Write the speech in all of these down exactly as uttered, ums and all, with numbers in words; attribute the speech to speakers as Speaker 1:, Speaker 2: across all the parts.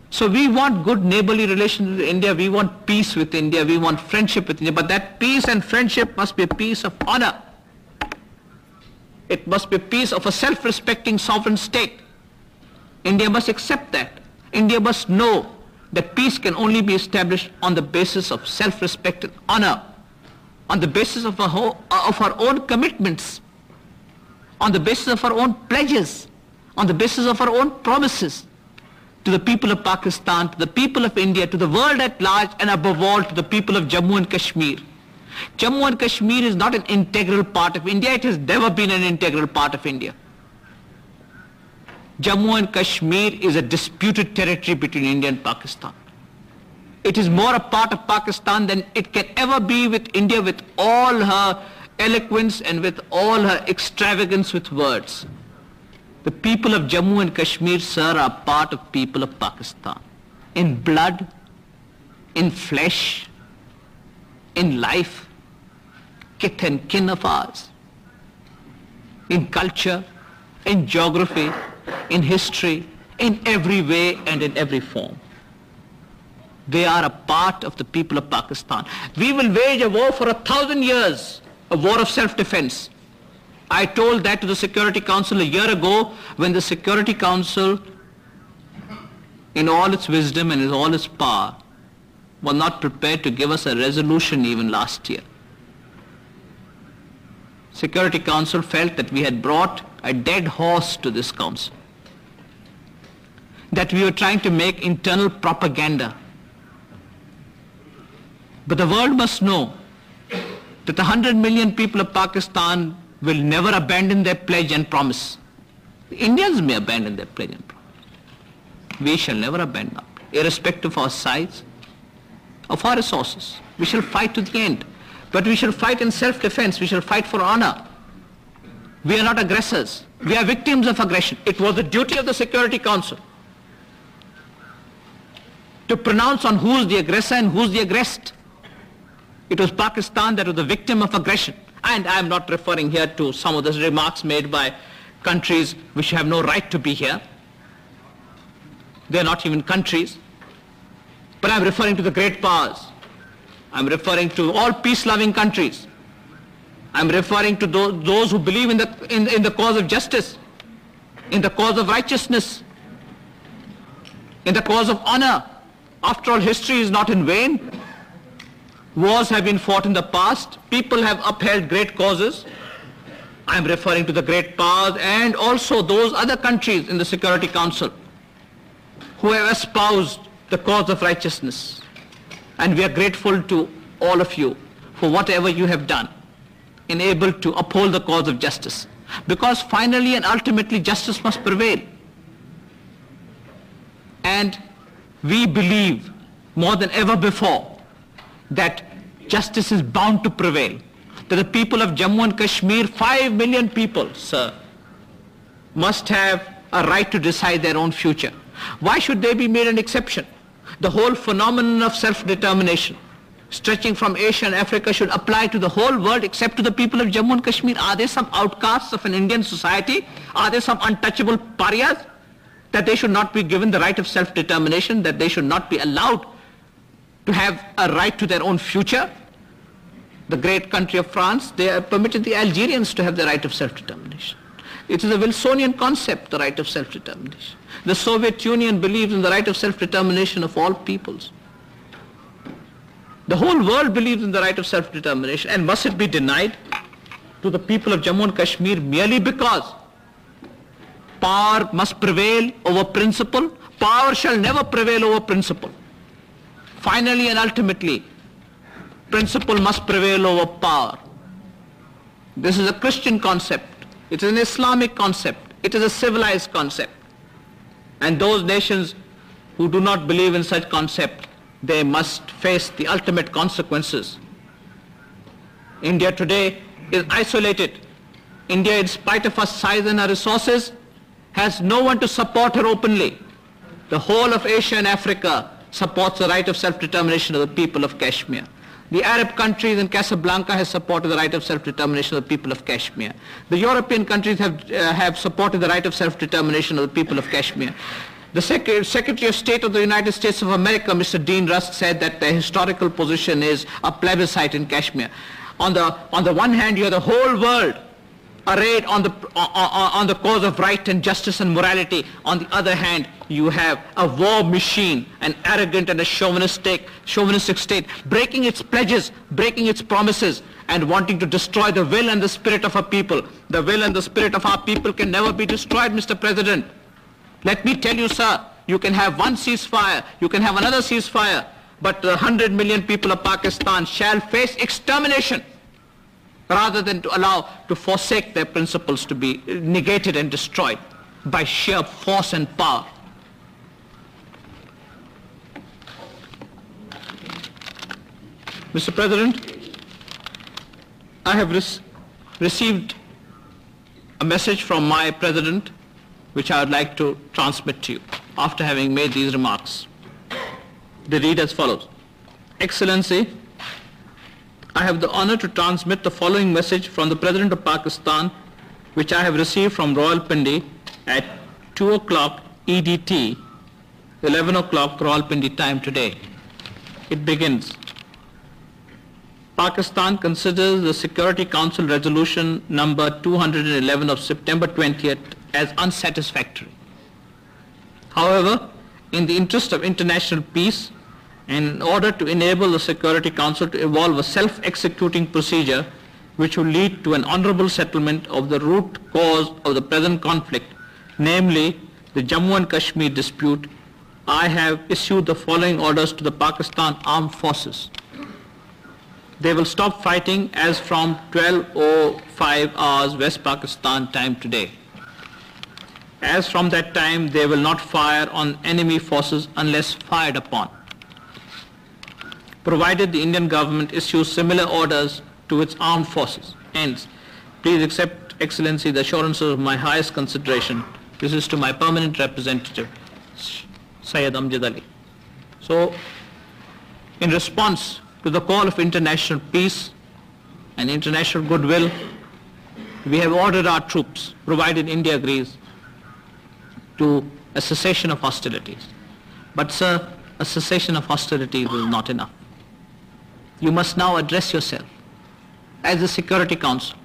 Speaker 1: So we want good neighborly relations with India, we want peace with India, we want friendship with India, but that peace and friendship must be a peace of honor. It must be a peace of a self-respecting sovereign state. India must accept that. India must know that peace can only be established on the basis of self-respect and honor, on the basis of our, whole, of our own commitments, on the basis of our own pledges, on the basis of our own promises to the people of Pakistan, to the people of India, to the world at large, and above all to the people of Jammu and Kashmir. Jammu and Kashmir is not an integral part of India. It has never been an integral part of India. Jammu and Kashmir is a disputed territory between India and Pakistan. It is more a part of Pakistan than it can ever be with India, with all her eloquence and with all her extravagance with words. The people of Jammu and Kashmir, sir, are part of people of Pakistan. In blood, in flesh, in life, kith and kin of ours. In culture, in geography, in history, in every way and in every form. They are a part of the people of Pakistan. We will wage a war for a thousand years, a war of self-defense. I told that to the Security Council a year ago when the Security Council, in all its wisdom and in all its power, was not prepared to give us a resolution even last year. Security Council felt that we had brought a dead horse to this council, that we were trying to make internal propaganda. But the world must know that the hundred million people of Pakistan will never abandon their pledge and promise. The Indians may abandon their pledge and promise. We shall never abandon our pledge, irrespective of our size, of our resources. We shall fight to the end. But we shall fight in self-defense. We shall fight for honor. We are not aggressors. We are victims of aggression. It was the duty of the Security Council to pronounce on who is the aggressor and who is the aggressed. It was Pakistan that was the victim of aggression. And I am not referring here to some of the remarks made by countries which have no right to be here. They are not even countries. But I am referring to the great powers. I am referring to all peace-loving countries. I am referring to those, those who believe in the, in, in the cause of justice, in the cause of righteousness, in the cause of honor. After all, history is not in vain. Wars have been fought in the past. People have upheld great causes. I am referring to the great powers and also those other countries in the Security Council who have espoused the cause of righteousness. And we are grateful to all of you for whatever you have done in able to uphold the cause of justice. Because finally and ultimately justice must prevail. And we believe more than ever before that justice is bound to prevail. That the people of Jammu and Kashmir, five million people, sir, must have a right to decide their own future. Why should they be made an exception? The whole phenomenon of self-determination, stretching from Asia and Africa, should apply to the whole world except to the people of Jammu and Kashmir. Are they some outcasts of an Indian society? Are they some untouchable pariahs? That they should not be given the right of self-determination, that they should not be allowed to have a right to their own future? The great country of France, they have permitted the Algerians to have the right of self-determination. It is a Wilsonian concept, the right of self-determination. The Soviet Union believes in the right of self-determination of all peoples. The whole world believes in the right of self-determination, and must it be denied to the people of Jammu and Kashmir merely because power must prevail over principle? Power shall never prevail over principle. Finally and ultimately, principle must prevail over power. This is a Christian concept. It is an Islamic concept. It is a civilized concept. And those nations who do not believe in such concept, they must face the ultimate consequences. India today is isolated. India, in spite of her size and her resources, has no one to support her openly. The whole of Asia and Africa supports the right of self-determination of the people of Kashmir. The Arab countries in Casablanca has supported the right of self-determination of the people of Kashmir. The European countries have, uh, have supported the right of self-determination of the people of Kashmir. The Sec- Secretary of State of the United States of America, Mister Dean Rusk, said that the historical position is a plebiscite in Kashmir. On the, on the one hand, you have the whole world arrayed on the, on, on the cause of right and justice and morality. On the other hand, you have a war machine, an arrogant and a chauvinistic, chauvinistic state, breaking its pledges, breaking its promises, and wanting to destroy the will and the spirit of our people. The will and the spirit of our people can never be destroyed, Mister President. Let me tell you, sir, you can have one ceasefire, you can have another ceasefire, but the hundred million people of Pakistan shall face extermination rather than to allow to forsake their principles to be negated and destroyed by sheer force and power. Mister President, I have re- received a message from my President which I would like to transmit to you after having made these remarks. They read as follows. Excellency, I have the honor to transmit the following message from the President of Pakistan, which I have received from Rawalpindi at two o'clock E D T, eleven o'clock Rawalpindi time today. It begins. Pakistan considers the Security Council resolution number two hundred eleven of September twentieth as unsatisfactory. However, in the interest of international peace and in order to enable the Security Council to evolve a self-executing procedure which will lead to an honorable settlement of the root cause of the present conflict, namely the Jammu and Kashmir dispute, I have issued the following orders to the Pakistan Armed Forces. They will stop fighting as from twelve oh five hours West Pakistan time today. As from that time, they will not fire on enemy forces unless fired upon, provided the Indian government issues similar orders to its armed forces. Hence, please accept, Excellency, the assurances of my highest consideration. This is to my permanent representative, Syed Amjad Ali. So, in response to the call of international peace and international goodwill, we have ordered our troops, provided India agrees, to a cessation of hostilities. But sir, a cessation of hostilities is not enough. You must now address yourself as the Security Council,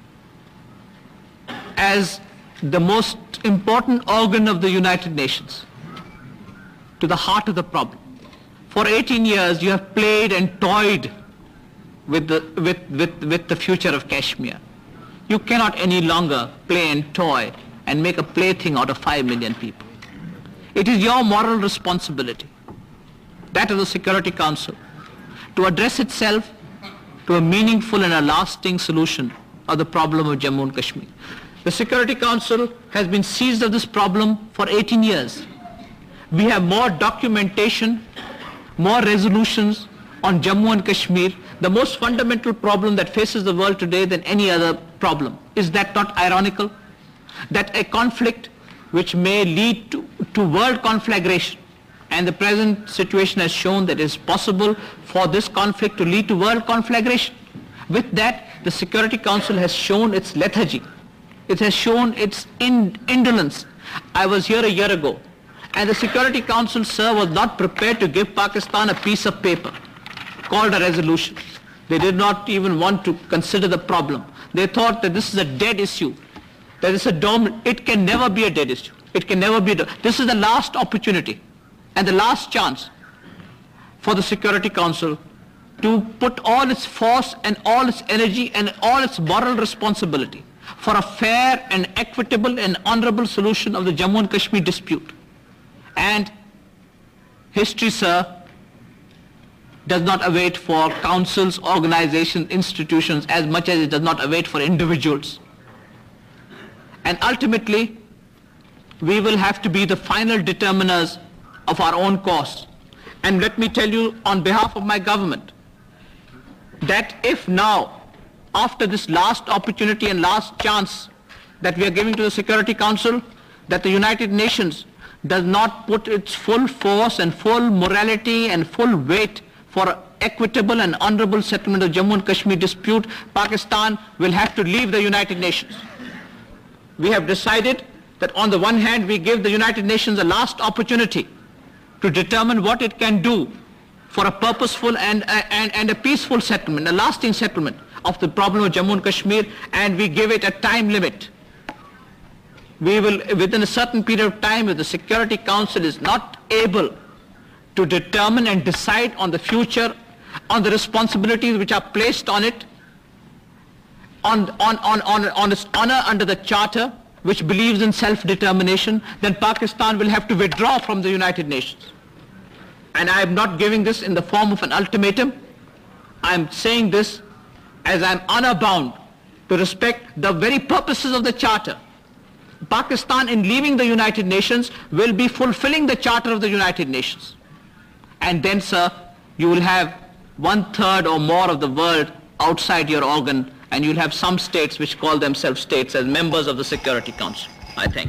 Speaker 1: as the most important organ of the United Nations, to the heart of the problem. For eighteen years you have played and toyed with the, with, with, with the future of Kashmir. You cannot any longer play and toy and make a plaything out of five million people. It is your moral responsibility, that of the Security Council, to address itself to a meaningful and a lasting solution of the problem of Jammu and Kashmir. The Security Council has been seized of this problem for eighteen years. We have more documentation, more resolutions on Jammu and Kashmir, the most fundamental problem that faces the world today than any other problem. Is that not ironical? That a conflict which may lead to, to world conflagration, and the present situation has shown that it is possible for this conflict to lead to world conflagration. With that, the Security Council has shown its lethargy. It has shown its in, indolence. I was here a year ago, and the Security Council, sir, was not prepared to give Pakistan a piece of paper called a resolution. They did not even want to consider the problem. They thought that this is a dead issue. That is a dormant, it can never be a dead issue. It can never be, a, this is the last opportunity and the last chance for the Security Council to put all its force and all its energy and all its moral responsibility for a fair and equitable and honorable solution of the Jammu and Kashmir dispute. And history, sir, does not await for councils, organizations, institutions as much as it does not await for individuals. And ultimately, we will have to be the final determiners of our own course. And let me tell you on behalf of my government, that if now, after this last opportunity and last chance that we are giving to the Security Council, that the United Nations does not put its full force and full morality and full weight for equitable and honorable settlement of Jammu and Kashmir dispute, Pakistan will have to leave the United Nations. We have decided that on the one hand we give the United Nations a last opportunity to determine what it can do for a purposeful and, and, and a peaceful settlement, a lasting settlement of the problem of Jammu and Kashmir, and we give it a time limit. We will, within a certain period of time, if the Security Council is not able to determine and decide on the future, on the responsibilities which are placed on it, on, on, on, on, on its honor under the Charter, which believes in self-determination, then Pakistan will have to withdraw from the United Nations. And I am not giving this in the form of an ultimatum. I am saying this as I am honor bound to respect the very purposes of the Charter. Pakistan, in leaving the United Nations, will be fulfilling the Charter of the United Nations. And then, sir, you will have one third or more of the world outside your organ, and you'll have some states which call themselves states as members of the Security Council, I think.